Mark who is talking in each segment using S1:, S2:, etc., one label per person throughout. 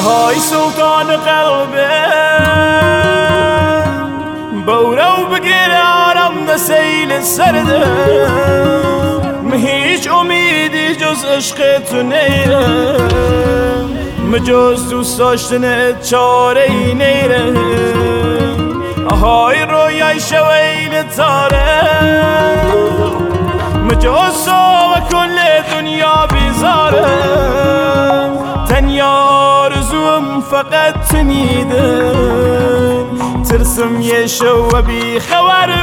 S1: هاي سلطان قلبي بورو بقير عرم نسيل السردة مهيج أميدي جز عشقت نيره مجوز دوست داشتن چاره نیره آهای رویای شویل تاره مجوز و کل دنیا بیزاره تنیا آرزوم فقط تنیده ترسم یه شو بی خبر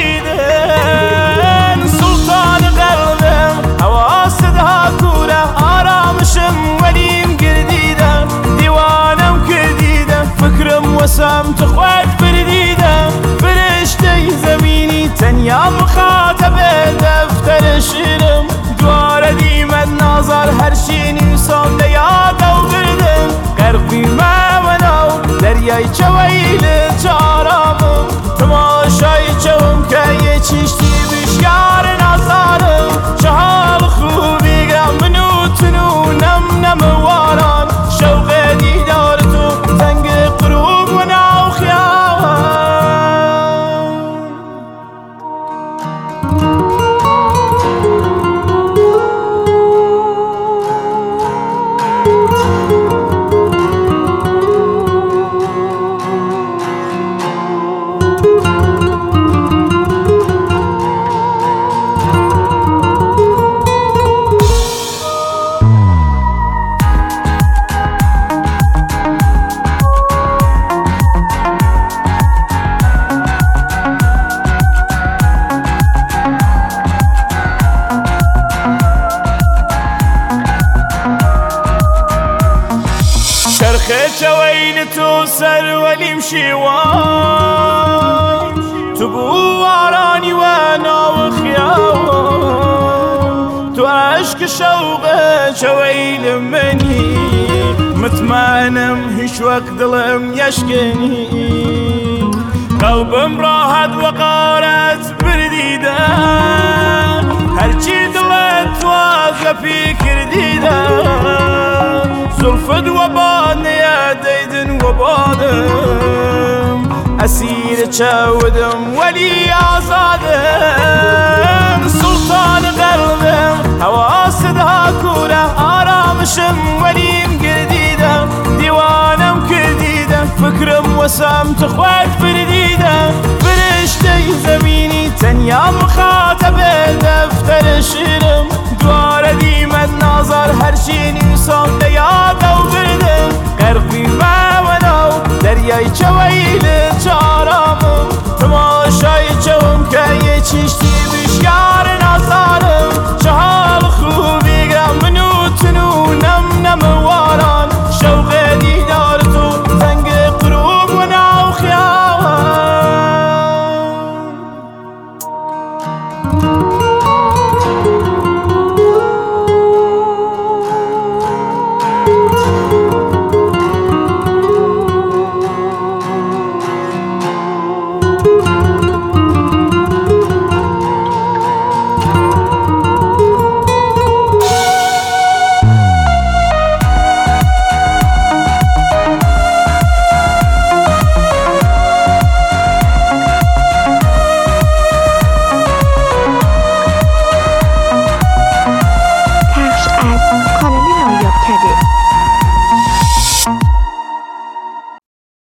S1: بشیدن سلطان قلبم حواسدها کوره آرامشم ولیم گردیدم دیوانم کردیدم فکرم وسم تخوات بردیدم فرشته زمینی تنیا مخاطب دفتر شیرم دوار دیمت نازار هر شی نویسم دیادو بردم قرقی منو دریای چویل چارامم تماشای چوم که یه چیشتی بشیار نازارم چهال خوبی گم منو تنو نم واران شوق دیدار تو تنگ قروب و ناو خیام چویل تو سر ولیم شیوان تو بوارانی و ناو خیام تو عشق شوق چویل منی مطمئنم هیچ وقت دلم یشکنی قلبم راحت و قارت بردیدن هرچی دلت واقع فکر دیدن زلفت و بانه دیدن و بادم اسیر چودم ولی آزادم سلطان قلبم حواسدها کوره آرامشم ولیم گردیدم دیوانم کردیدم فکرم وسم تخوات بردیدم